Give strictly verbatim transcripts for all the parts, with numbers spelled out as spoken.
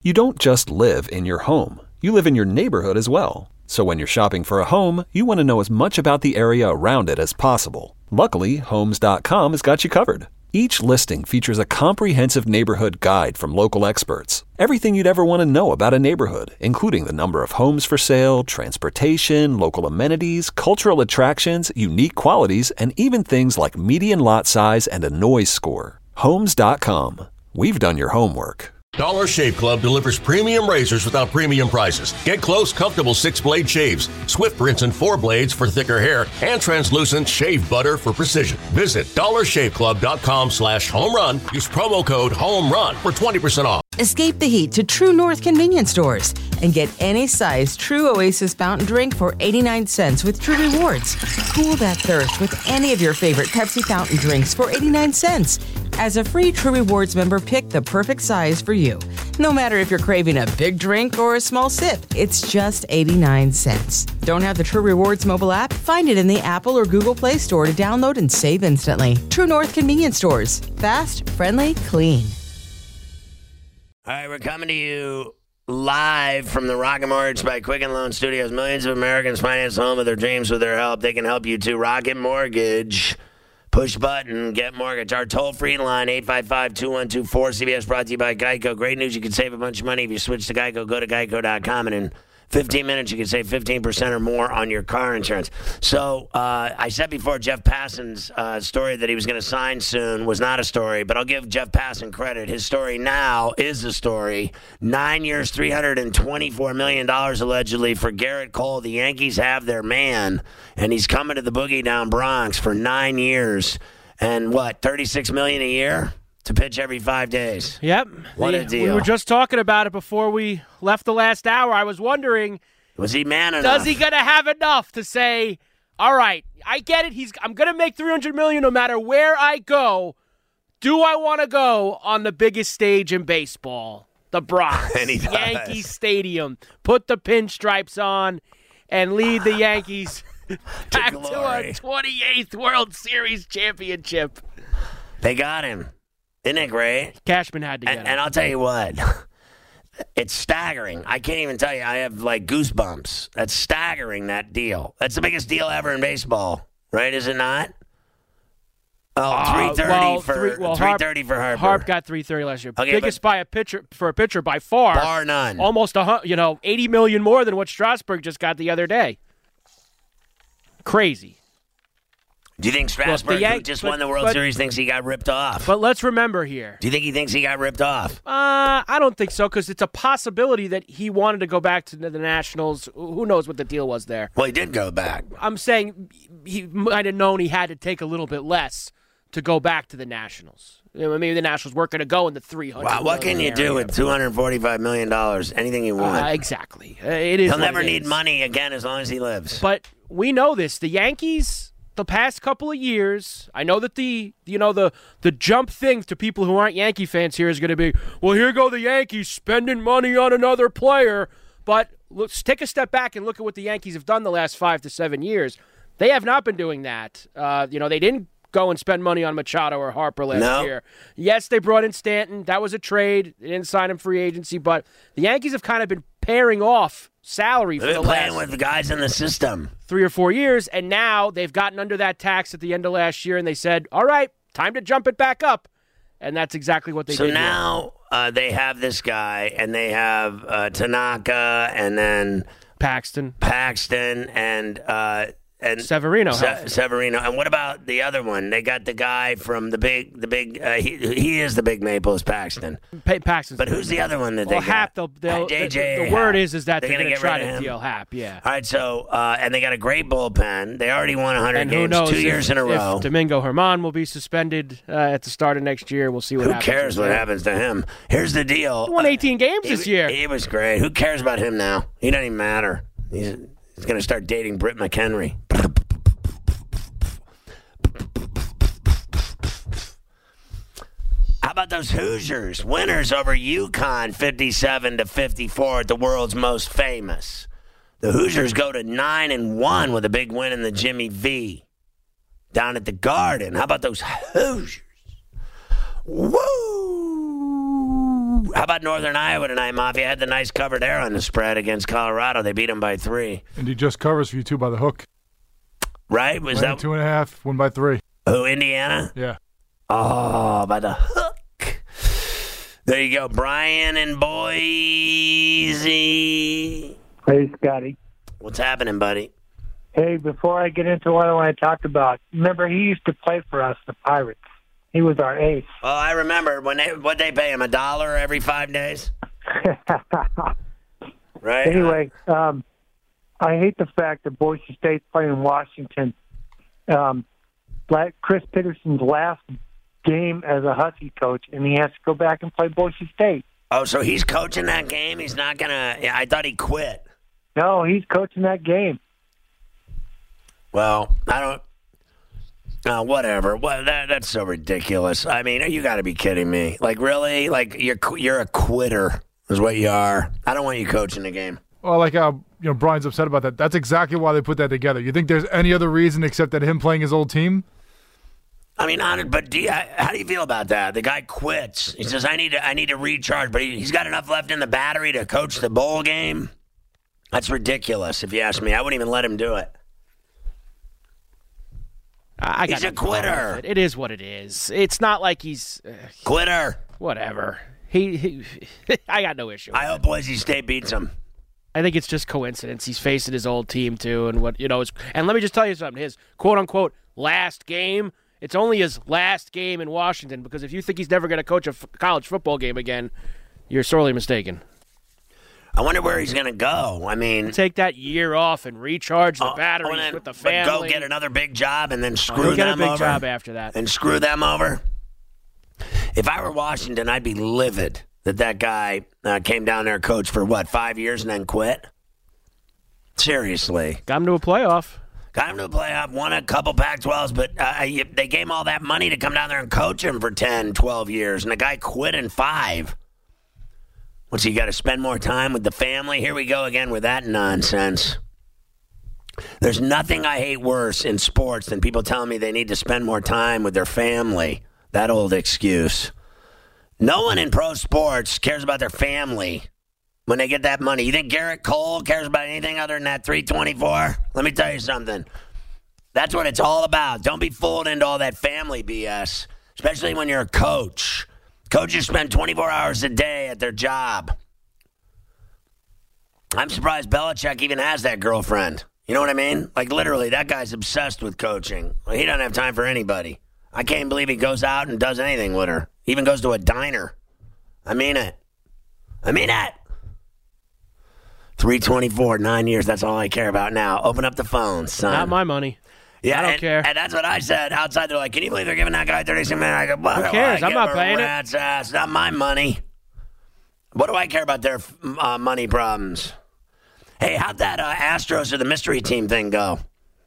You don't just live in your home. You live in your neighborhood as well. So when you're shopping for a home, you want to know as much about the area around it as possible. Luckily, Homes dot com has got you covered. Each listing features a comprehensive neighborhood guide from local experts. Everything you'd ever want to know about a neighborhood, including the number of homes for sale, transportation, local amenities, cultural attractions, unique qualities, and even things like median lot size and a noise score. Homes dot com. We've done your homework. Dollar Shave Club delivers premium razors without premium prices. Get close, comfortable six-blade shaves, swift rinse and four blades for thicker hair, and translucent shave butter for precision. Visit dollar shave club dot com slash home run. Use promo code HOMERUN for twenty percent off. Escape the heat to True North convenience stores and get any size True Oasis fountain drink for eighty-nine cents with True Rewards. Cool that thirst with any of your favorite Pepsi fountain drinks for eighty-nine cents. As a free True Rewards member, pick the perfect size for you. No matter if you're craving a big drink or a small sip, it's just eighty-nine cents. Don't have the True Rewards mobile app? Find it in the Apple or Google Play Store to download and save instantly. True North convenience stores. Fast, friendly, clean. All right, we're coming to you live from the Rocket Mortgage by Quicken Loan Studios. Millions of Americans finance the home of their dreams with their help. They can help you too. Rocket Mortgage. Push button, get mortgage. Our toll-free line, eight five five, two one two, four C B S, brought to you by Geico. Great news, you can save a bunch of money if you switch to Geico. Go to geico dot com, and in fifteen minutes, you can save fifteen percent or more on your car insurance. So uh, I said before, Jeff Passan's uh, story that he was going to sign soon was not a story, but I'll give Jeff Passan credit. His story now is a story. Nine years, three hundred twenty-four million dollars allegedly for Garrett Cole. The Yankees have their man, and he's coming to the Boogie Down Bronx for nine years. And what, thirty-six million dollars a year? To pitch every five days. Yep. What the, a deal. We were just talking about it before we left the last hour. I was wondering, was he man enough? Does he going to have enough to say, all right, I get it. He's I'm going to make three hundred million dollars no matter where I go. Do I want to go on the biggest stage in baseball? The Bronx, Yankee Stadium. Put the pinstripes on and lead the Yankees back to, to a twenty-eighth World Series championship. They got him. Isn't it great? Cashman had to get and, him. And I'll tell you what, it's staggering. I can't even tell you. I have, like, goosebumps. That's staggering, that deal. That's the biggest deal ever in baseball, right? Is it not? Oh, uh, three thirty well, for three, well, three thirty for Harper. Harp got three thirty last year. Okay, Biggest by a pitcher for a pitcher by far. Bar none. Almost a you know eighty million more than what Strasburg just got the other day. Crazy. Do you think Strasburg, well, Yan- who just but, won the World but, Series, thinks he got ripped off? But let's remember here. Do you think he thinks he got ripped off? Uh, I don't think so, because it's a possibility that he wanted to go back to the Nationals. Who knows what the deal was there? Well, he did go back. I'm saying he might have known he had to take a little bit less to go back to the Nationals. You know, maybe the Nationals weren't going to go in the three hundred. Wow, what can you do with two hundred forty-five million dollars? Anything you want. Uh, exactly. Uh, it is. He'll never it need is. money again as long as he lives. But we know this. The Yankees, the past couple of years, I know that the you know the the jump thing to people who aren't Yankee fans here is going to be, well, here go the Yankees spending money on another player. But let's take a step back and look at what the Yankees have done the last five to seven years. They have not been doing that. Uh, you know, they didn't go and spend money on Machado or Harper last no. year. Yes, they brought in Stanton. That was a trade. They didn't sign him free agency, but the Yankees have kind of been pairing off salary for They've the been playing last with the guys in the system. three or four years, and now they've gotten under that tax at the end of last year, and they said, all right, time to jump it back up. And that's exactly what they so did. So now uh, they have this guy, and they have uh, Tanaka, and then Paxton. Paxton, and uh, and Severino. Se- Severino. And what about the other one? They got the guy from the big, the big. Uh, he he is the big Maples, Paxton. Pa- Paxton. But who's the other one that well, they Hap, got? They'll, they'll, J J the, the word Happ. is is that they're, they're going to get try rid of to him. deal Hap. Yeah. All right. So uh, and they got a great bullpen. They already won one hundred and games who knows two if, years in a row. If Domingo Germán will be suspended uh, at the start of next year. We'll see what who happens. Who cares what happens to him? Here's the deal. He won eighteen games uh, this he, year. He was great. Who cares about him now? He doesn't even matter. He's, he's going to start dating Britt McHenry. How about those Hoosiers? Winners over UConn fifty-seven to fifty-four at the world's most famous. The Hoosiers go to nine and one with a big win in the Jimmy V down at the Garden. How about those Hoosiers? Woo! How about Northern Iowa tonight, Mafia? Had the nice cover there on the spread against Colorado. They beat them by three. And he just covers for you, too, by the hook. Right? Was Miami that two and a half, win by three. Who, Indiana? Yeah. Oh, by the hook. There you go. Brian and Boise. Hey, Scotty. What's happening, buddy? Hey, before I get into what I want to talk about, remember he used to play for us, the Pirates. He was our ace. Oh, I remember. When they what they pay him, a dollar every five days? Right? Anyway, um, I hate the fact that Boise State's playing Washington. Um, like Chris Peterson's last game as a Husky coach, and he has to go back and play Boise State. Oh, so he's coaching that game? He's not going to – I thought he quit. No, he's coaching that game. Well, I don't – uh, whatever. What, that, that's so ridiculous. I mean, you got to be kidding me. Like, really? Like, you're you're a quitter is what you are. I don't want you coaching the game. Well, like how you know Brian's upset about that. That's exactly why they put that together. You think there's any other reason except that him playing his old team? I mean, honest, but do you, how do you feel about that? The guy quits. He says, "I need to, I need to recharge," but he, he's got enough left in the battery to coach the bowl game. That's ridiculous, if you ask me. I wouldn't even let him do it. I got he's a no problem quitter. with It. it is what it is. It's not like he's uh, quitter. Whatever. He, he I got no issue. I hope Boise State beats him. I think it's just coincidence. He's facing his old team too, and what you know is. And let me just tell you something. His quote unquote last game. It's only his last game in Washington, because if you think he's never going to coach a f- college football game again, you're sorely mistaken. I wonder where he's going to go. I mean, take that year off and recharge the uh, batteries then, with the family. But go get another big job and then screw oh, get them a big over. job after that. And screw them over. If I were Washington, I'd be livid that that guy uh, came down there, coached for what, five years and then quit. Seriously, got him to a playoff. Got him to a playoff. Won a couple Pac twelves, but uh, they gave him all that money to come down there and coach him for ten, twelve years, and the guy quit in five. What's he got to spend more time with the family? Here we go again with that nonsense. There's nothing I hate worse in sports than people telling me they need to spend more time with their family. That old excuse. No one in pro sports cares about their family when they get that money. You think Garrett Cole cares about anything other than that three twenty-four? Let me tell you something. That's what it's all about. Don't be fooled into all that family B S, especially when you're a coach. Coaches spend twenty-four hours a day at their job. I'm surprised Belichick even has that girlfriend. You know what I mean? Like, literally, that guy's obsessed with coaching. He doesn't have time for anybody. I can't believe he goes out and does anything with her. He even goes to a diner. I mean it. I mean it. three twenty-four, nine years, that's all I care about now. Open up the phone, son. Not my money. Yeah, I don't and, care. And that's what I said outside. They're like, can you believe they're giving that guy thirty-six million dollars? I go, what Who do cares? I I'm not give a paying it. rat's ass? Not my money. What do I care about their uh, money problems? Hey, how'd that uh, Astros or the mystery team thing go?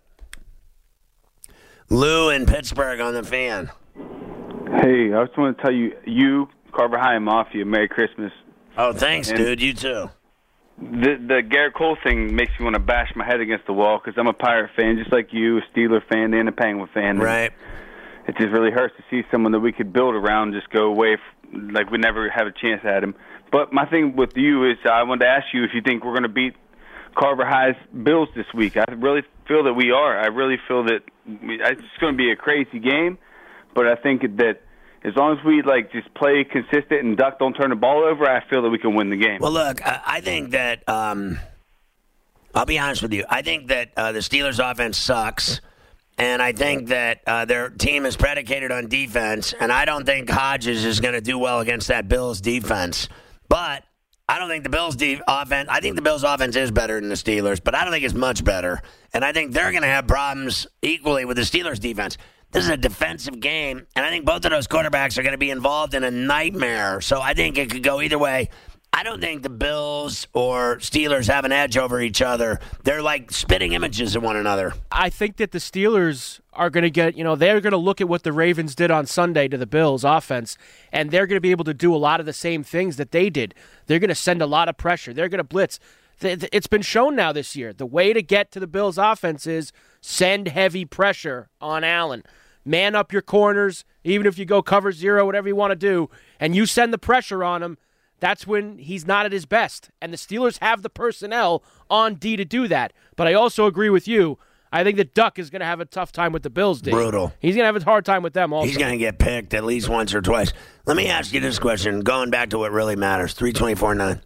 Lou in Pittsburgh on the fan. Hey, I just want to tell you, you, Carver High and Mafia, Merry Christmas. Oh, thanks, and dude. You too. The the Garrett Cole thing makes me want to bash my head against the wall because I'm a Pirate fan, just like you, a Steeler fan, and a Penguin fan. Right. It just really hurts to see someone that we could build around just go away, f- like we never have a chance at him. But my thing with you is I wanted to ask you if you think we're going to beat Carver High's Bills this week. I really feel that we are. I really feel that we, it's going to be a crazy game, but I think that as long as we like just play consistent and duck, don't turn the ball over, I feel that we can win the game. Well, look, I, I think that um, I'll be honest with you. I think that uh, the Steelers' offense sucks, and I think that uh, their team is predicated on defense, and I don't think Hodges is going to do well against that Bills defense. But I don't think the Bills' de- offense. I think the Bills' offense is better than the Steelers, but I don't think it's much better, and I think they're going to have problems equally with the Steelers' defense. This is a defensive game, and I think both of those quarterbacks are going to be involved in a nightmare. So I think it could go either way. I don't think the Bills or Steelers have an edge over each other. They're like spitting images of one another. I think that the Steelers are going to get, you know, they're going to look at what the Ravens did on Sunday to the Bills offense, and they're going to be able to do a lot of the same things that they did. They're going to send a lot of pressure. They're going to blitz. It's been shown now this year. The way to get to the Bills offense is send heavy pressure on Allen. Man up your corners, even if you go cover zero, whatever you want to do, and you send the pressure on them, that's when he's not at his best. And the Steelers have the personnel on D to do that. But I also agree with you. I think that Duck is going to have a tough time with the Bills, D. Brutal. He's going to have a hard time with them also. He's going to get picked at least once or twice. Let me ask you this question, going back to what really matters, three twenty-four nine,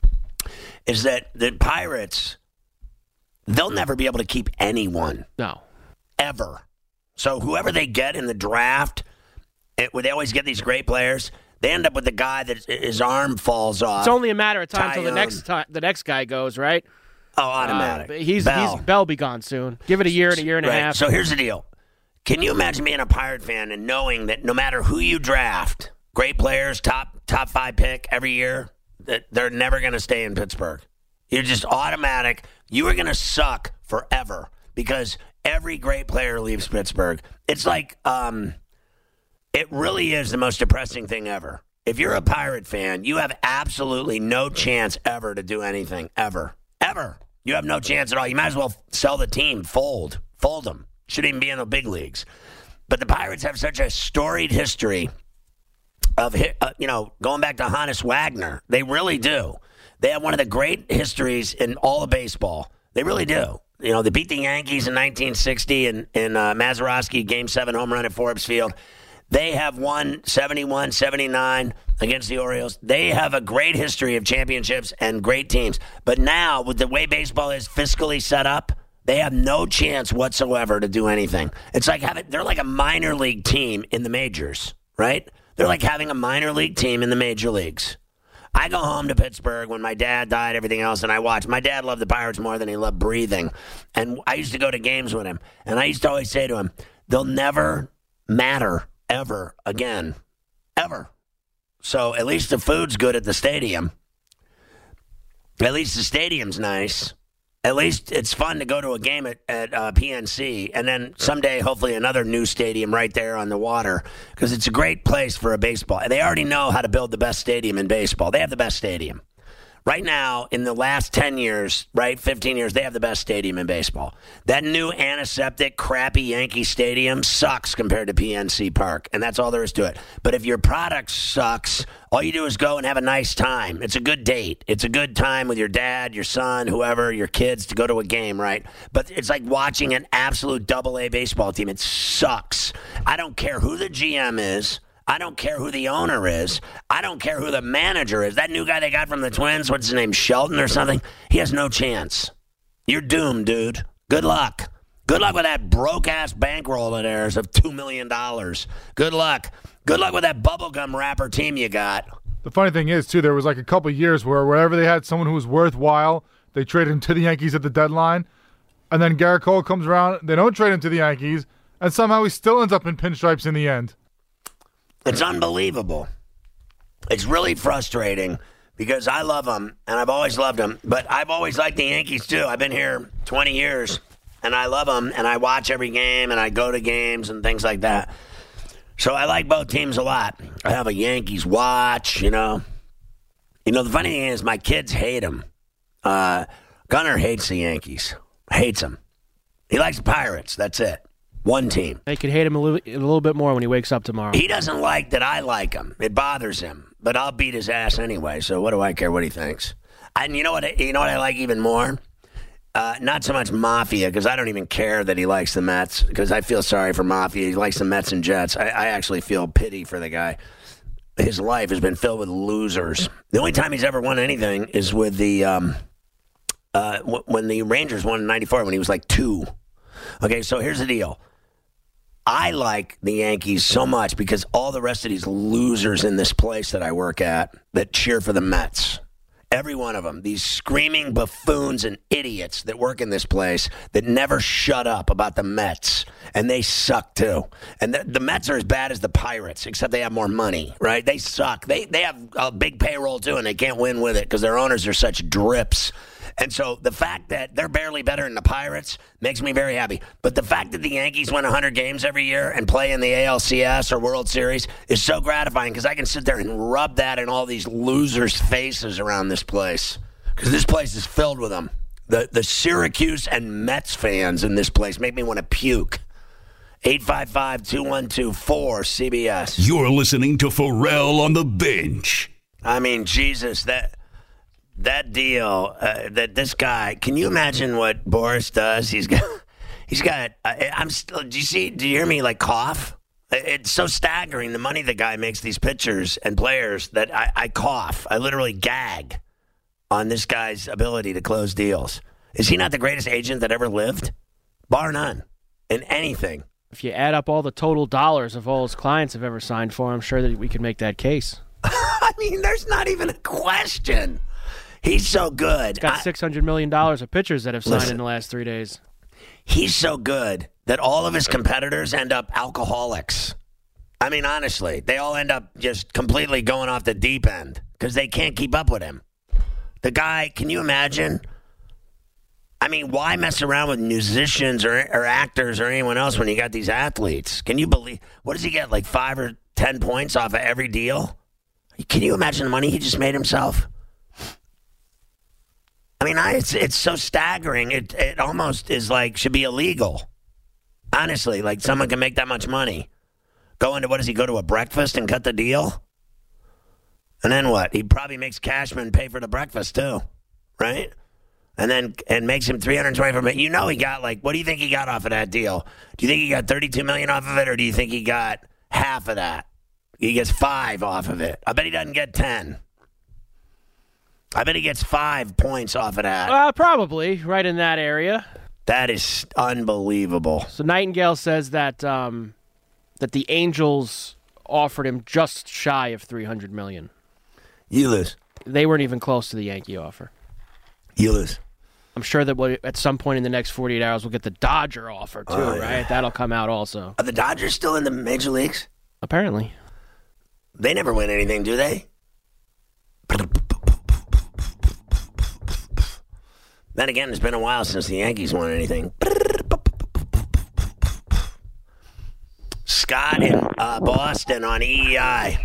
is that the Pirates, they'll never be able to keep anyone. No. Ever. So whoever they get in the draft, it, where they always get these great players, they end up with the guy that his arm falls off. It's only a matter of time until the next time the next guy goes, right? Oh, automatic. Uh, he's Bell. he's Bell be gone soon. Give it a year and a year and right. a half. So here's the deal. Can you imagine being a Pirate fan and knowing that no matter who you draft, great players, top top five pick every year, that they're never going to stay in Pittsburgh? You're just automatic. You are going to suck forever because every great player leaves Pittsburgh. It's like, um, it really is the most depressing thing ever. If you're a Pirate fan, you have absolutely no chance ever to do anything, ever. Ever. You have no chance at all. You might as well sell the team, fold, fold them. Shouldn't even be in the big leagues. But the Pirates have such a storied history of, uh, you know, going back to Honus Wagner. They really do. They have one of the great histories in all of baseball. They really do. You know, they beat the Yankees in nineteen sixty in, in uh, Mazeroski, Game seven home run at Forbes Field. They have won seventy-one, seventy-nine against the Orioles. They have a great history of championships and great teams. But now, with the way baseball is fiscally set up, they have no chance whatsoever to do anything. It's like having, they're like a minor league team in the majors, right? They're like having a minor league team in the major leagues. I go home to Pittsburgh when my dad died, everything else, and I watch. My dad loved the Pirates more than he loved breathing. And I used to go to games with him. And I used to always say to him, they'll never matter ever again. Ever. So at least the food's good at the stadium. At least the stadium's nice. At least it's fun to go to a game at, at uh, P N C, and then someday, hopefully, another new stadium right there on the water, because it's a great place for a baseball. They already know how to build the best stadium in baseball. They have the best stadium. Right now, in the last ten years, right, fifteen years, they have the best stadium in baseball. That new antiseptic, crappy Yankee Stadium sucks compared to P N C Park, and that's all there is to it. But if your product sucks, all you do is go and have a nice time. It's a good date. It's a good time with your dad, your son, whoever, your kids to go to a game, right? But it's like watching an absolute double-A baseball team. It sucks. I don't care who the G M is. I don't care who the owner is. I don't care who the manager is. That new guy they got from the Twins, what's his name, Shelton or something? He has no chance. You're doomed, dude. Good luck. Good luck with that broke-ass bankroll of theirs of two million dollars. Good luck. Good luck with that bubblegum wrapper team you got. The funny thing is, too, there was like a couple of years where wherever they had someone who was worthwhile, they traded him to the Yankees at the deadline. And then Garrett Cole comes around, they don't trade him to the Yankees, and somehow he still ends up in pinstripes in the end. It's unbelievable. It's really frustrating because I love them, and I've always loved them. But I've always liked the Yankees, too. I've been here twenty years, and I love them, and I watch every game, and I go to games and things like that. So I like both teams a lot. I have a Yankees watch, you know. You know, the funny thing is my kids hate them. Uh, Gunnar hates the Yankees. Hates them. He likes the Pirates. That's it. One team. I could hate him a little, a little bit more when he wakes up tomorrow. He doesn't like that I like him. It bothers him. But I'll beat his ass anyway, so what do I care what he thinks? And you know what, you know what I like even more? Uh, not so much Mafia, because I don't even care that he likes the Mets, because I feel sorry for Mafia. He likes the Mets and Jets. I, I actually feel pity for the guy. His life has been filled with losers. The only time he's ever won anything is with the um, uh, w- when the Rangers won in ninety-four when he was like two. Okay, so here's the deal. I like the Yankees so much because all the rest of these losers in this place that I work at that cheer for the Mets, every one of them, these screaming buffoons and idiots that work in this place that never shut up about the Mets, and they suck too. And the, the Mets are as bad as the Pirates, except they have more money, right? They suck. They they have a big payroll too, and they can't win with it because their owners are such drips. And so the fact that they're barely better than the Pirates makes me very happy. But the fact that the Yankees win one hundred games every year and play in the A L C S or World Series is so gratifying because I can sit there and rub that in all these losers' faces around this place. Because this place is filled with them. The, the Syracuse and Mets fans in this place make me want to puke. eight five five, two one two, four C B S. You're listening to Pharrell on the Bench. I mean, Jesus, that that deal, uh, that this guy. Can you imagine what Boris does? He's got, he's got. I, I'm still. Do you see? Do you hear me like cough? It's so staggering the money the guy makes these pitchers and players that I, I cough. I literally gag on this guy's ability to close deals. Is he not the greatest agent that ever lived? Bar none. In anything. If you add up all the total dollars of all his clients have ever signed for, I'm sure that we could make that case. I mean, there's not even a question. He's so good. He's got I, six hundred million dollars of pitchers that have signed listen, in the last three days. He's so good that all of his competitors end up alcoholics. I mean, honestly, they all end up just completely going off the deep end because they can't keep up with him. The guy, can you imagine? I mean, why mess around with musicians or, or actors or anyone else when you got these athletes? Can you believe, what does he get, like five or ten points off of every deal? Can you imagine the money he just made himself? I mean, I, it's it's so staggering. It it almost is like, should be illegal. Honestly, like someone can make that much money. Go into, what does he go to a breakfast and cut the deal? And then what? He probably makes Cashman pay for the breakfast too, right? And then and makes him three hundred twenty-four million. You know he got like, what do you think he got off of that deal? Do you think he got thirty-two million off of it, or do you think he got half of that? He gets five off of it. I bet he doesn't get ten. I bet he gets five points off of that. Uh, probably right in that area. That is unbelievable. So Nightingale says that um, that the Angels offered him just shy of three hundred million dollars. You lose. They weren't even close to the Yankee offer. You lose. I'm sure that we'll, at some point in the next forty-eight hours, we'll get the Dodger offer, too, oh, yeah. right? That'll come out also. Are the Dodgers still in the major leagues? Apparently. They never win anything, do they? Then again, it's been a while since the Yankees won anything. Scott in uh, Boston on E E I.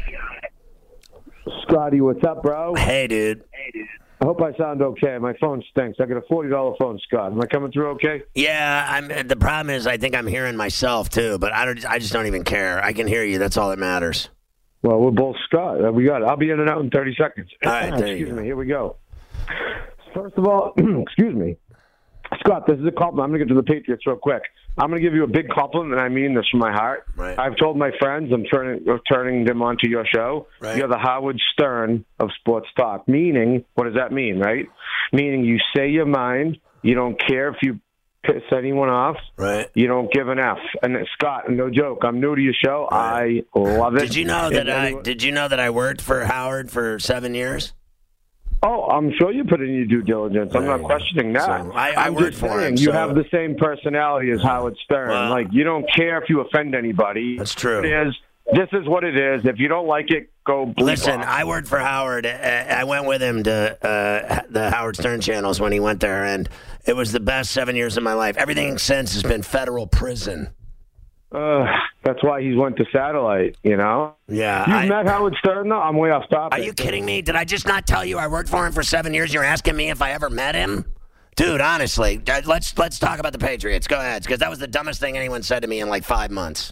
Scotty, what's up, bro? Hey, dude. Hey, dude. I hope I sound okay. My phone stinks. I got a forty dollars phone, Scott. Am I coming through okay? Yeah, I'm. The problem is I think I'm hearing myself, too, but I, don't, I just don't even care. I can hear you. That's all that matters. Well, we're both Scott. We got it. I'll be in and out in thirty seconds. All right, there excuse you go. me. Here we go. First of all, excuse me. Scott, this is a compliment. I'm going to get to the Patriots real quick. I'm going to give you a big compliment, and I mean this from my heart. Right. I've told my friends I'm turning turning them onto your show. Right. You're the Howard Stern of sports talk. Meaning, what does that mean, right? Meaning you say your mind. You don't care if you piss anyone off. Right. You don't give an F. And Scott, no joke. I'm new to your show. Right. I love it. Did you know that and I anyone, did you know that I worked for Howard for seven years? Oh, I'm sure you put in your due diligence. I'm not questioning that. So I, I I'm worked just for saying him. you so. have the same personality as Howard Stern. Well, like, you don't care if you offend anybody. That's true. It is. This is what it is. If you don't like it, go bleep Listen, off. I worked for Howard. I went with him to uh, the Howard Stern channels when he went there, and it was the best seven years of my life. Everything since has been federal prison. Uh, that's why he went to satellite, you know? Yeah. You've I, met Howard Stern, though? I'm way off topic. Are you kidding me? Did I just not tell you I worked for him for seven years? You're asking me if I ever met him? Dude, honestly, let's let's talk about the Patriots. Go ahead, because that was the dumbest thing anyone said to me in like five months.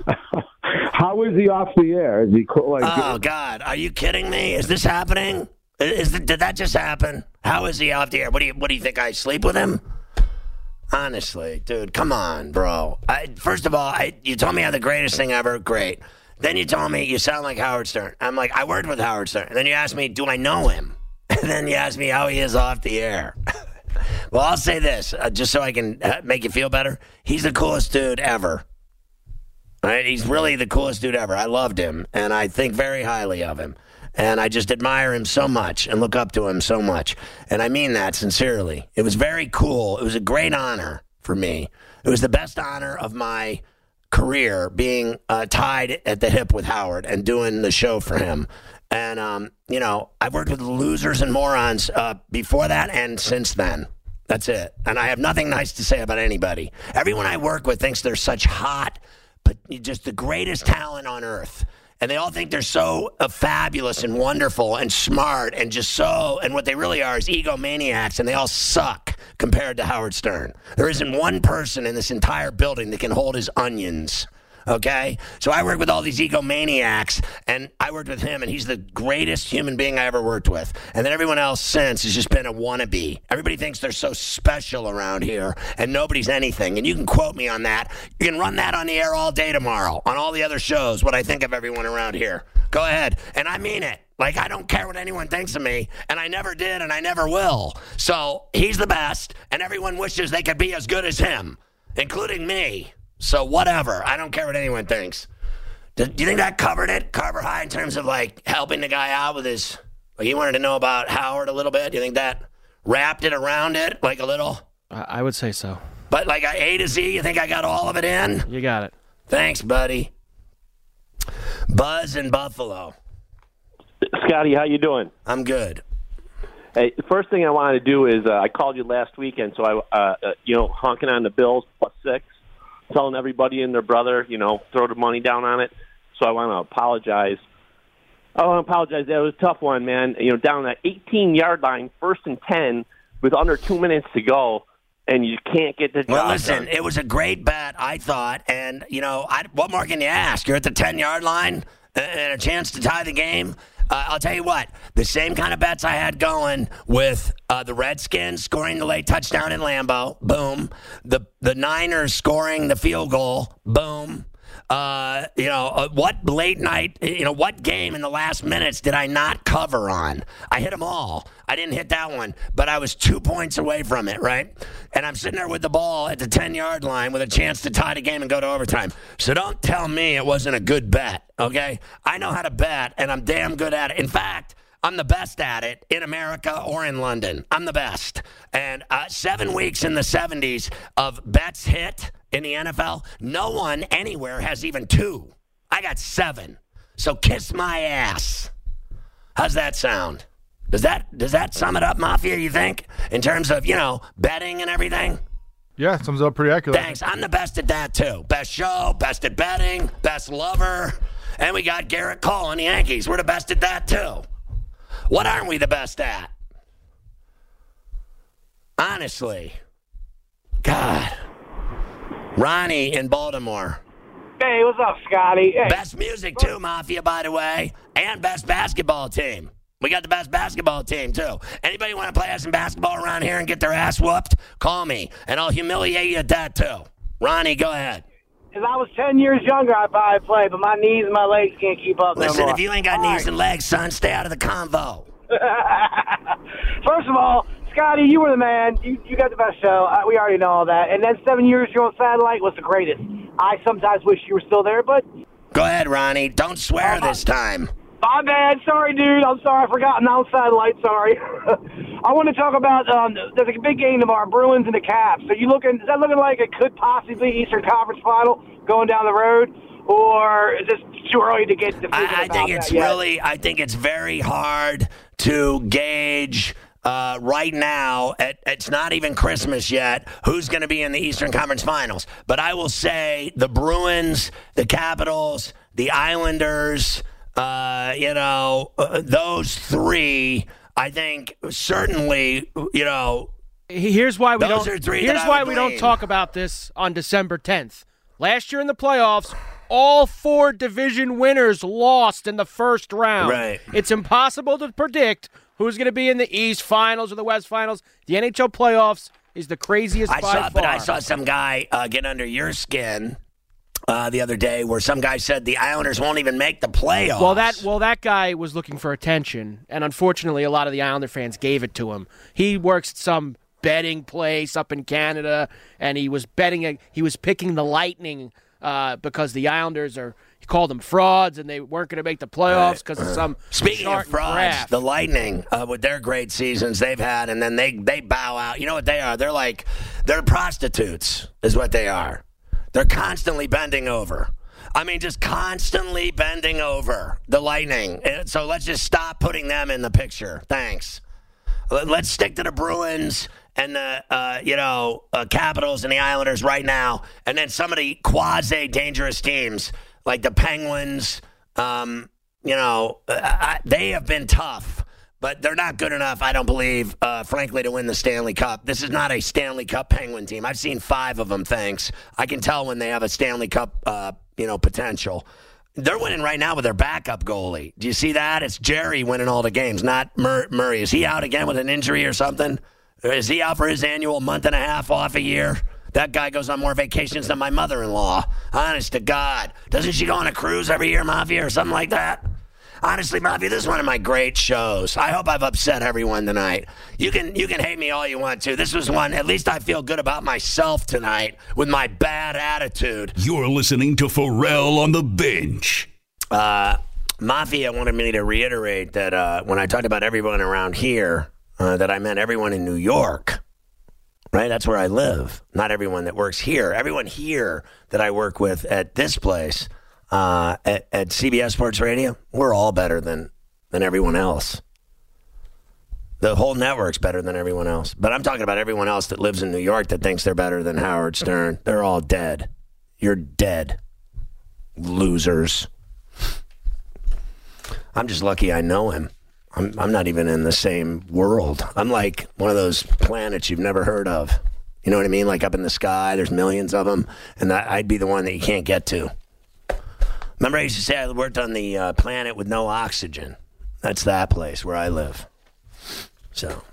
How is he off the air? Is he cool? Like, oh, God. Are you kidding me? Is this happening? Is the, did that just happen? How is he off the air? What do you, what do you think, I sleep with him? Honestly, dude, come on, bro. I, first of all, I, you told me I had the greatest thing ever. Great. Then you told me you sound like Howard Stern. I'm like, I worked with Howard Stern. And then you asked me, do I know him? And then you asked me how he is off the air. Well, I'll say this, uh, just so I can uh, make you feel better. He's the coolest dude ever. All right? He's really the coolest dude ever. I loved him, and I think very highly of him. And I just admire him so much and look up to him so much. And I mean that sincerely. It was very cool. It was a great honor for me. It was the best honor of my career, being uh, tied at the hip with Howard and doing the show for him. And, um, you know, I've worked with losers and morons uh, before that and since then. That's it. And I have nothing nice to say about anybody. Everyone I work with thinks they're such hot, but just the greatest talent on earth. And they all think they're so uh, fabulous and wonderful and smart and just so, and what they really are is egomaniacs, and they all suck compared to Howard Stern. There isn't one person in this entire building that can hold his onions. okay? So I work with all these egomaniacs, and I worked with him, and he's the greatest human being I ever worked with. And then everyone else since has just been a wannabe. Everybody thinks they're so special around here, and nobody's anything. And you can quote me on that. You can run that on the air all day tomorrow, on all the other shows, what I think of everyone around here. Go ahead. And I mean it. Like, I don't care what anyone thinks of me, and I never did, and I never will. So he's the best, and everyone wishes they could be as good as him, including me. So whatever. I don't care what anyone thinks. Do, do you think that covered it, Carver High, in terms of, like, helping the guy out with his... Like, he wanted to know about Howard a little bit. Do you think that wrapped it around it, like, a little? I would say so. But, like, A to Z, you think I got all of it in? You got it. Thanks, buddy. Buzz in Buffalo. Scotty, how you doing? I'm good. Hey, the first thing I wanted to do is uh, I called you last weekend, so I, uh, uh, you know, honking on the Bills plus six, telling everybody and their brother, you know, throw the money down on it. So I want to apologize. I want to apologize. That was a tough one, man. You know, down that eighteen-yard line, first and ten, with under two minutes to go, and you can't get the job Well, listen, done. it was a great bet, I thought, and, you know, I, what more can you ask? You're at the ten-yard line and a chance to tie the game. Uh, I'll tell you what, the same kind of bets I had going with uh, the Redskins scoring the late touchdown in Lambeau, boom. The the Niners scoring the field goal, boom. Uh, you know, uh, what late night, you know, what game in the last minutes did I not cover on? I hit them all. I didn't hit that one, but I was two points away from it, right? And I'm sitting there with the ball at the ten-yard line with a chance to tie the game and go to overtime. So don't tell me it wasn't a good bet, okay? I know how to bet, and I'm damn good at it. In fact, I'm the best at it in America or in London. I'm the best. And uh, seven weeks in the seventies of bets hit in the N F L, no one anywhere has even two. I got seven. So kiss my ass. How's that sound? Does that does that sum it up, Mafia, you think? In terms of, you know, betting and everything? Yeah, sums it up pretty accurate. Thanks. I'm the best at that, too. Best show, best at betting, best lover. And we got Garrett Cole on the Yankees. We're the best at that, too. What aren't we the best at? Honestly. God. Ronnie in Baltimore. Hey, what's up, Scotty? Hey. Best music, too, Mafia, by the way. And best basketball team. We got the best basketball team, too. Anybody want to play us some basketball around here and get their ass whooped? Call me, and I'll humiliate you at that, too. Ronnie, go ahead. If I was ten years younger, I'd probably play, but my knees and my legs can't keep up Listen, no more. if you ain't got all knees right. and legs, son, stay out of the convo. First of all, Scotty, you were the man. You, you got the best show. Uh, we already know all that. And then seven years you're on satellite was the greatest. I sometimes wish you were still there, but... Go ahead, Ronnie. Don't swear Uh, this time. My bad. Sorry, dude. I'm sorry. I forgot. I'm on satellite. Sorry. I want to talk about, um, there's a big game tomorrow, Bruins and the Caps. Are you looking, is that looking like it could possibly be Eastern Conference Final going down the road? Or is this too early to get definitive I, I about think it's that yet? really, I think it's very hard to gauge uh, right now. At, it's not even Christmas yet. Who's going to be in the Eastern Conference Finals? But I will say the Bruins, the Capitals, the Islanders. Uh, you know, uh, those three. I think certainly. You know, Here's why we those don't. are three that Here's I why would we don't lean. talk about this on December tenth. Last year in the playoffs, all four division winners lost in the first round. Right. It's impossible to predict who's going to be in the East Finals or the West Finals. The N H L playoffs is the craziest I by saw, far. but I saw some guy uh, get under your skin uh, the other day, where some guy said the Islanders won't even make the playoffs. Well, that well, that guy was looking for attention, and unfortunately, a lot of the Islander fans gave it to him. He works at some betting place up in Canada, and he was betting. He was picking the Lightning uh, because the Islanders are. He called them frauds, and they weren't going to make the playoffs because of some. Speaking chart of and frauds, graph. the Lightning, uh, with their great seasons they've had, and then they, they bow out. You know what they are? They're like, they're prostitutes is what they are. They're constantly bending over. I mean, just constantly bending over, the Lightning. And so let's just stop putting them in the picture. Thanks. Let- Let's stick to the Bruins and the, uh, you know, uh, Capitals and the Islanders right now, and then some of the quasi-dangerous teams like the Penguins. Um, you know, uh, I, they have been tough, but they're not good enough, I don't believe, uh, frankly, to win the Stanley Cup. This is not a Stanley Cup Penguin team. I've seen five of them, thanks. I can tell when they have a Stanley Cup uh, you know, potential. They're winning right now with their backup goalie. Do you see that? It's Jerry winning all the games, not Mur- Murray. Is he out again with an injury or something? Or is he out for his annual month and a half off a year? That guy goes on more vacations than my mother-in-law. Honest to God. Doesn't she go on a cruise every year, Mafia, or something like that? Honestly, Mafia, this is one of my great shows. I hope I've upset everyone tonight. You can you can hate me all you want to. This was one, at least I feel good about myself tonight with my bad attitude. You're listening to Pharrell on the Bench. Uh, Mafia wanted me to reiterate that uh, when I talked about everyone around here, uh, that I meant everyone in New York. Right? That's where I live. Not everyone that works here. Everyone here that I work with at this place. Uh, at, at C B S Sports Radio, we're all better than, than everyone else. The whole network's better than everyone else. But I'm talking about everyone else that lives in New York that thinks they're better than Howard Stern. They're all dead. You're dead. Losers. I'm just lucky I know him. I'm, I'm not even in the same world. I'm like one of those planets you've never heard of. You know what I mean? Like up in the sky, there's millions of them. And I, I'd be the one that you can't get to. Remember I used to say I worked on the uh, planet with no oxygen. That's that place where I live. So,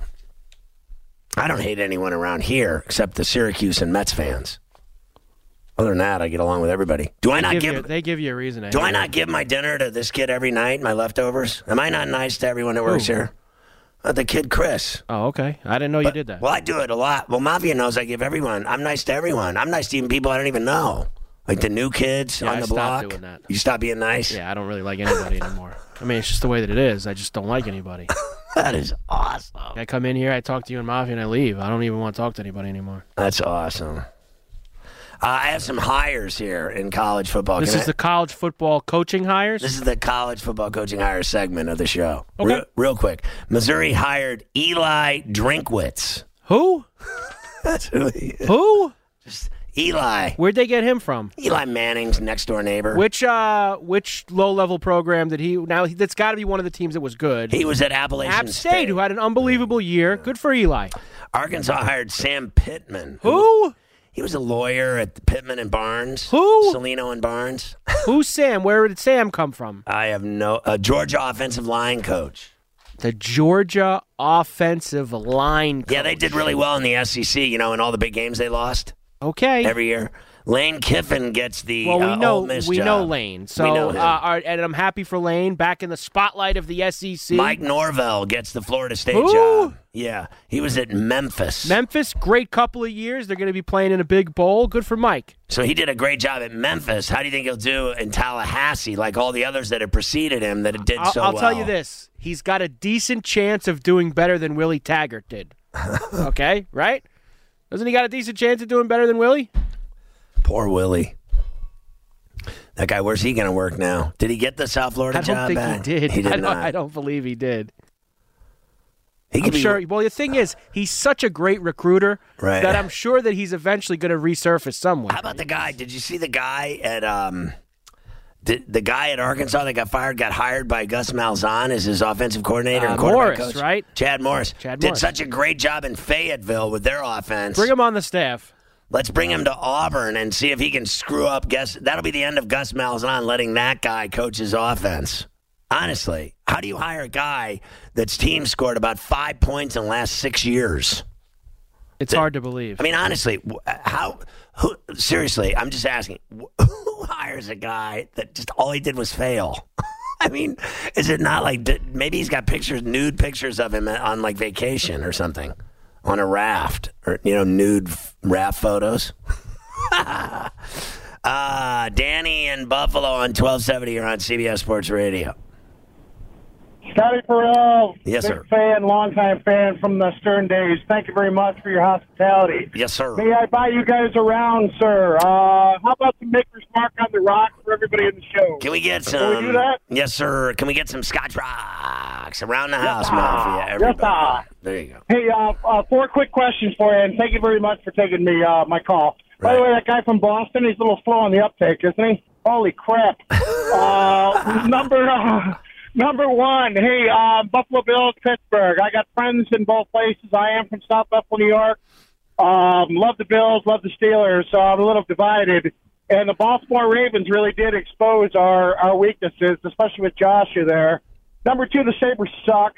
I don't hate anyone around here except the Syracuse and Mets fans. Other than that, I get along with everybody. Do they I not give? give? You, they give you a reason. To do I not give my dinner to this kid every night? My leftovers? Am I not nice to everyone that works Who? here? Uh, the kid Chris. Oh, okay. I didn't know but, you did that. Well, I do it a lot. Well, Mafia knows I give everyone. I'm nice to everyone. I'm nice to even people I don't even know. Like the new kids yeah, on I the stopped block. doing that. You stop being nice? Yeah, I don't really like anybody anymore. I mean, it's just the way that it is. I just don't like anybody. That is awesome. I come in here, I talk to you in Mafia, and I leave. I don't even want to talk to anybody anymore. That's awesome. Uh, I have some hires here in college football. This Can is I, the college football coaching hires? This is the college football coaching hires segment of the show. Okay. Real, real quick. Missouri hired Eli Drinkwitz. Who? That's who he is. Who? Just Eli. Where'd they get him from? Eli Manning's next door neighbor. Which uh, which low level program did he? Now he, that's got to be one of the teams that was good. He was at Appalachian App State, State, who had an unbelievable year. Good for Eli. Arkansas hired Sam Pittman. Who? He was a lawyer at Pittman and Barnes. Who? Salino and Barnes. Who's Sam? Where did Sam come from? I have no. A Georgia offensive line coach. The Georgia offensive line coach. Yeah, they did really well in the S E C. You know, in all the big games they lost. Okay. Every year. Lane Kiffin gets the well, we uh, know Ole Miss we job. know Lane, so We know him. uh, are, and I'm happy for Lane back in the spotlight of the S E C. Mike Norvell gets the Florida State Who? job. Yeah, he was at Memphis. Memphis, great couple of years. They're going to be playing in a big bowl. Good for Mike. So he did a great job at Memphis. How do you think he'll do in Tallahassee, like all the others that have preceded him that did I'll, so I'll well? tell you this: he's got a decent chance of doing better than Willie Taggart did. Okay, right? Doesn't he got a decent chance of doing better than Willie? Poor Willie. That guy, where's he going to work now? Did he get the South Florida I don't job think back? he did. He did I, don't, not. I don't believe he did. He I'm could be sure. Well, the thing is, he's such a great recruiter Right. that I'm sure that he's eventually going to resurface somewhere. How about the guy? Did you see the guy at um, the, the guy at Arkansas that got fired got hired by Gus Malzahn as his offensive coordinator Uh, and quarterback Morris, coach? right? Chad Morris. Chad did Morris. such a great job in Fayetteville with their offense. Bring him on the staff. Let's bring him to Auburn and see if he can screw up. Guess that'll be the end of Gus Malzahn letting that guy coach his offense. Honestly, how do you hire a guy that's team scored about five points in the last six years? It's hard to believe. I mean, honestly, wh- how? Who? Seriously, I'm just asking. wh- Who hires a guy that just all he did was fail? I mean, is it not like did- maybe he's got pictures, nude pictures of him on like vacation or something, on a raft, or you know, nude f- raft photos? uh, Danny in Buffalo on twelve seventy or on C B S Sports Radio. Scotty Farrell, Yes, big sir. fan, longtime fan from the Stern days. Thank you very much for your hospitality. Yes, sir. May I buy you guys around, sir? Uh, how about some Maker's Mark on the Rock for everybody in the show? Can we get some? Can we do that? Yes, sir. Can we get some Scotch rocks around the house, sir. Mafia? Yes, Everybody. sir. There you go. Hey, uh, uh, four quick questions for you, and thank you very much for taking me uh, my call. By the way, that guy from Boston, he's a little slow on the uptake, isn't he? Holy crap. uh, number... Uh, Number one, hey, uh, Buffalo Bills, Pittsburgh. I got friends in both places. I am from South Buffalo, New York. Um, love the Bills, love the Steelers, so I'm a little divided. And the Baltimore Ravens really did expose our, our weaknesses, especially with Joshua there. Number two, the Sabres suck.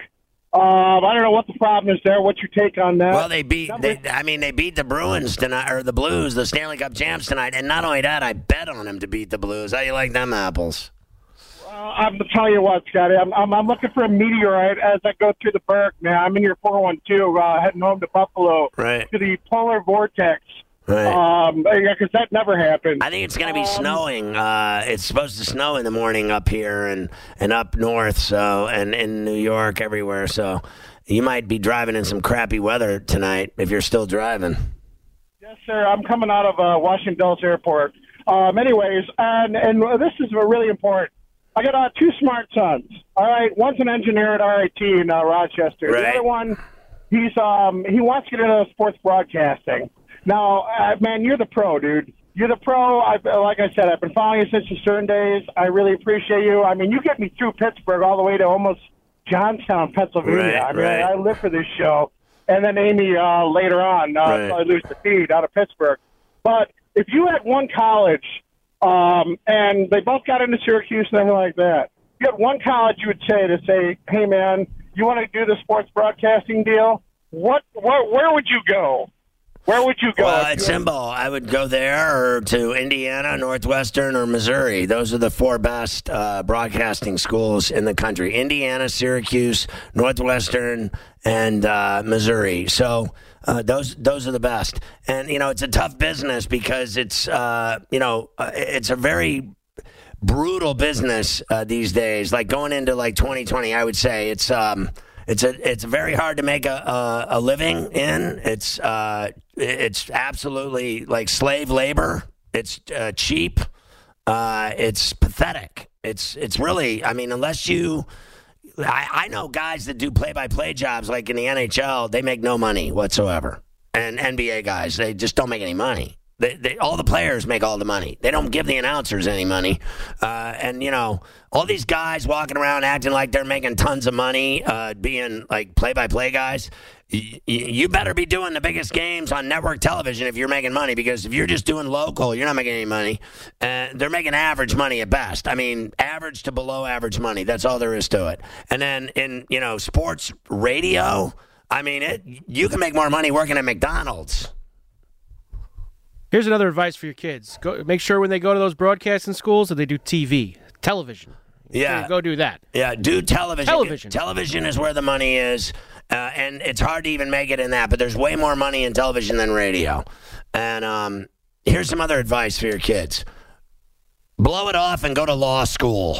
Um, I don't know what the problem is there. What's your take on that? Well, they beat. They, I mean, they beat the Bruins tonight, or the Blues, the Stanley Cup champs tonight. And not only that, I bet on them to beat the Blues. How you like them apples? Uh, I'm gonna tell you what, Scotty. I'm, I'm I'm looking for a meteorite as I go through the Burke. Man, I'm in your four one two, uh, heading home to Buffalo, right, to the polar vortex. Right. Um, because that never happened. I think it's going to be um, snowing. Uh, it's supposed to snow in the morning up here and, and up north, so and in New York, everywhere. So you might be driving in some crappy weather tonight if you're still driving. Yes, sir. I'm coming out of uh, Washington Dulles Airport. Um, anyways, and and this is really important. I got uh, two smart sons. All right, one's an engineer at R I T in uh, Rochester. Right. The other one, he's um he wants to get into sports broadcasting. Now, uh, man, you're the pro, dude. You're the pro. I, like I said, I've been following you since the Stern days. I really appreciate you. I mean, you get me through Pittsburgh all the way to almost Johnstown, Pennsylvania. Right, I mean, right. I, I live for this show. And then Amy uh, later on, uh, Right. so I lose the feed out of Pittsburgh. But if you had one college, um, and they both got into Syracuse and everything like that, if you had one college you would say to say, hey, man, you want to do the sports broadcasting deal? What? Where, where would you go? Where would you go? Well, it's simple. I would go there or to Indiana, Northwestern, or Missouri. Those are the four best uh, broadcasting schools in the country. Indiana, Syracuse, Northwestern, and uh, Missouri. So uh, those those are the best. And, you know, it's a tough business because it's, uh, you know, uh, it's a very brutal business uh, these days. Like going into like twenty twenty, I would say it's... Um, It's a it's very hard to make a a, a living in. It's uh it's absolutely like slave labor. It's uh, cheap. Uh, it's pathetic. It's it's really. I mean, unless you, I, I know guys that do play by play jobs like in the N H L. They make no money whatsoever, and N B A guys they just don't make any money. They, they, all the players make all the money. They don't give the announcers any money. Uh, and, you know, all these guys walking around acting like they're making tons of money, uh, being like play-by-play guys, y- y- you better be doing the biggest games on network television if you're making money, because if you're just doing local, you're not making any money. Uh, they're making average money at best. I mean, average to below average money. That's all there is to it. And then in, you know, sports radio, I mean, it, you can make more money working at McDonald's. Here's another advice for your kids. Go make sure when they go to those broadcasting schools that they do T V, television. Yeah. So go do that. Yeah, do television. Television. Television is where the money is, uh, and it's hard to even make it in that, but there's way more money in television than radio. And um, here's some other advice for your kids. Blow it off and go to law school.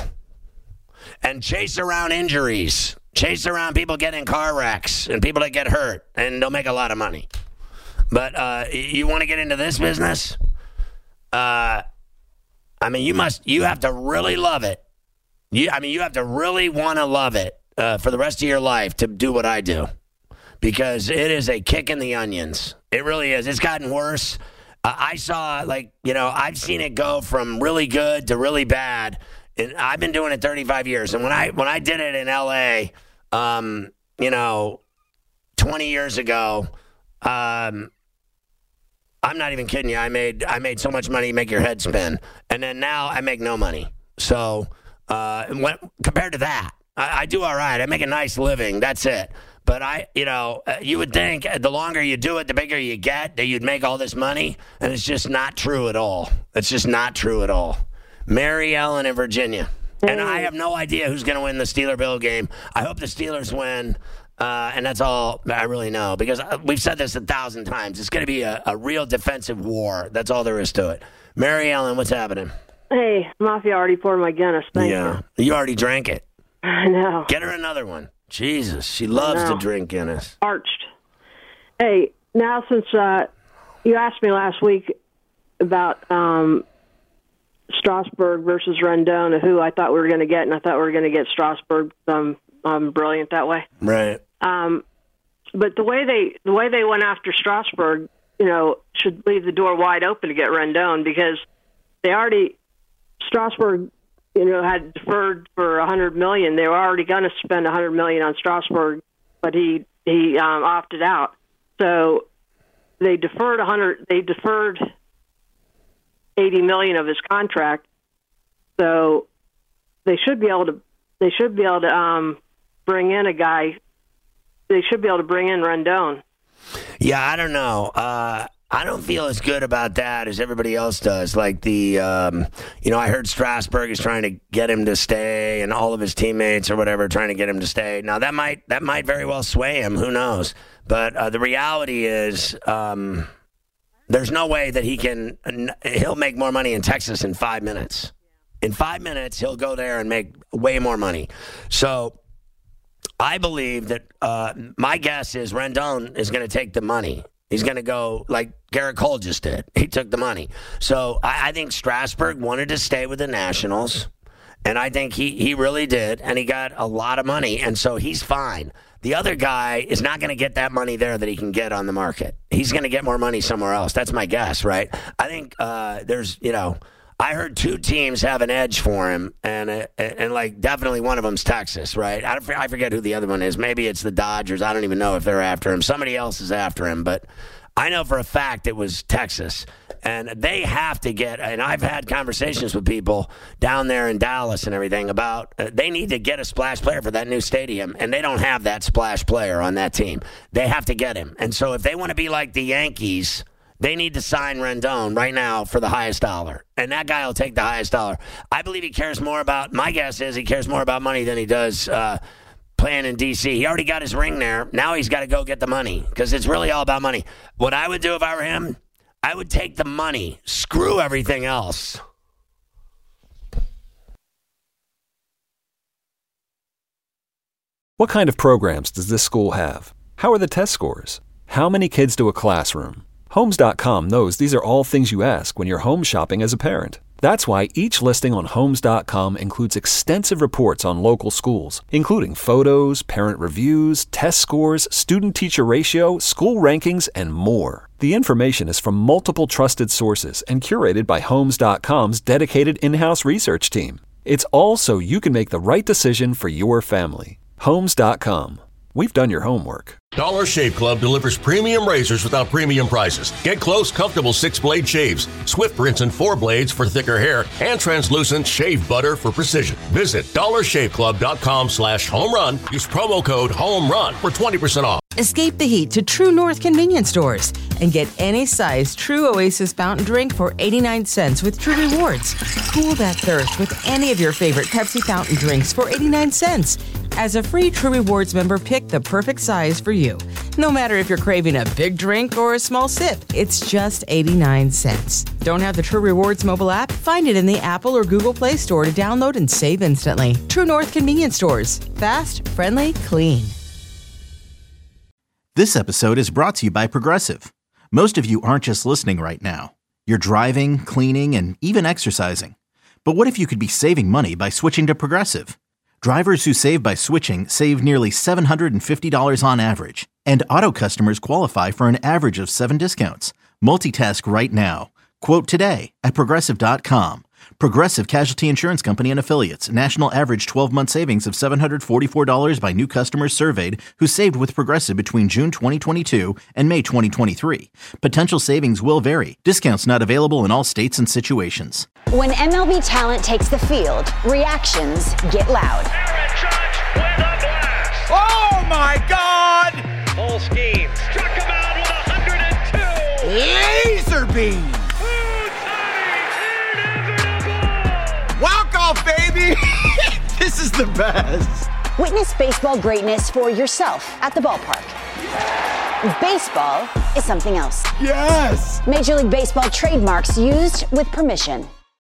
And chase around injuries. Chase around people getting in car wrecks and people that get hurt, and they'll make a lot of money. But uh, you want to get into this business? Uh, I mean, you must. You have to really love it. You, I mean, you have to really want to love it uh, for the rest of your life to do what I do, because it is a kick in the onions. It really is. It's gotten worse. Uh, I saw, like, you know, I've seen it go from really good to really bad, and I've been doing it thirty-five years. And when I when I did it in L A, um, you know, twenty years ago. Um, I'm not even kidding you. I made I made so much money, you make your head spin. And then now I make no money. So uh, when, compared to that, I, I do all right. I make a nice living. That's it. But I, you know, uh, you would think the longer you do it, the bigger you get, that you'd make all this money. And it's just not true at all. It's just not true at all. Mary Ellen in Virginia. And I have no idea who's going to win the Steeler-Bill game. I hope the Steelers win. Uh, and that's all I really know, because we've said this a thousand times. It's going to be a, a real defensive war. That's all there is to it. Mary Ellen, what's happening? Hey, Mafia already poured my Guinness. Thank yeah. you. You already drank it. I know. Get her another one. Jesus, she loves to drink Guinness. Parched. Hey, now since uh, you asked me last week about um, Strasburg versus Rendon, who I thought we were going to get, and I thought we were going to get Strasburg. Um, I'm brilliant that way. Right. Um, but the way they the way they went after Strasburg, you know, should leave the door wide open to get Rendon, because they already Strasburg, you know, had deferred for a hundred million. They were already going to spend a hundred million on Strasburg, but he he um, opted out. So they deferred a hundred. They deferred eighty million dollars of his contract. So they should be able to. They should be able to um, bring in a guy. They should be able to bring in Rendon. Yeah, I don't know. Uh, I don't feel as good about that as everybody else does. Like the, um, you know, I heard Strasburg is trying to get him to stay, and all of his teammates or whatever trying to get him to stay. Now that might that might very well sway him. Who knows? But uh, the reality is, um, there's no way that he can. He'll make more money in Texas in five minutes. In five minutes, he'll go there and make way more money. So I believe that uh, my guess is Rendon is going to take the money. He's going to go like Garrett Cole just did. He took the money. So I, I think Strasburg wanted to stay with the Nationals, and I think he, he really did, and he got a lot of money, and so he's fine. The other guy is not going to get that money there that he can get on the market. He's going to get more money somewhere else. That's my guess, right? I think uh, there's, you know, I heard two teams have an edge for him, and uh, and like definitely one of them's Texas, right? I, I forget who the other one is. Maybe it's the Dodgers. I don't even know if they're after him. Somebody else is after him, but I know for a fact it was Texas. And they have to get, and I've had conversations with people down there in Dallas and everything about, uh, they need to get a splash player for that new stadium, and they don't have that splash player on that team. They have to get him. And so if they want to be like the Yankees, they need to sign Rendon right now for the highest dollar. And that guy will take the highest dollar. I believe he cares more about, my guess is he cares more about money than he does uh, playing in D C. He already got his ring there. Now he's got to go get the money because it's really all about money. What I would do if I were him, I would take the money. Screw everything else. What kind of programs does this school have? How are the test scores? How many kids do a classroom? Homes dot com knows these are all things you ask when you're home shopping as a parent. That's why each listing on Homes dot com includes extensive reports on local schools, including photos, parent reviews, test scores, student-teacher ratio, school rankings, and more. The information is from multiple trusted sources and curated by Homes dot com's dedicated in-house research team. It's all so you can make the right decision for your family. Homes dot com. We've done your homework. Dollar Shave Club delivers premium razors without premium prices. Get close, comfortable six-blade shaves, Swift rinse and four blades for thicker hair, and translucent shave butter for precision. Visit dollar shave club dot com slash home run. Use promo code HOMERUN for twenty percent off. Escape the heat to True North convenience stores and get any size True Oasis fountain drink for eighty-nine cents with True Rewards. Cool that thirst with any of your favorite Pepsi fountain drinks for eighty-nine cents. As a free True Rewards member, pick the perfect size for you. No matter if you're craving a big drink or a small sip, it's just eighty-nine cents. Don't have the True Rewards mobile app? Find it in the Apple or Google Play Store to download and save instantly. True North convenience stores. Fast, friendly, clean. This episode is brought to you by Progressive. Most of you aren't just listening right now. You're driving, cleaning, and even exercising. But what if you could be saving money by switching to Progressive? Drivers who save by switching save nearly seven hundred fifty dollars on average. And auto customers qualify for an average of seven discounts. Multitask right now. Quote today at Progressive dot com. Progressive Casualty Insurance Company and Affiliates. National average twelve-month savings of seven hundred forty-four dollars by new customers surveyed who saved with Progressive between June twenty twenty-two and May twenty twenty-three. Potential savings will vary. Discounts not available in all states and situations. When M L B talent takes the field, reactions get loud. Aaron Judge with a blast. Oh, my God. Full scheme. Struck him out with one hundred two. Laser beam. Walk off, baby! This is the best. Witness baseball greatness for yourself at the ballpark. Baseball is something else. Yes! Major League Baseball trademarks used with permission.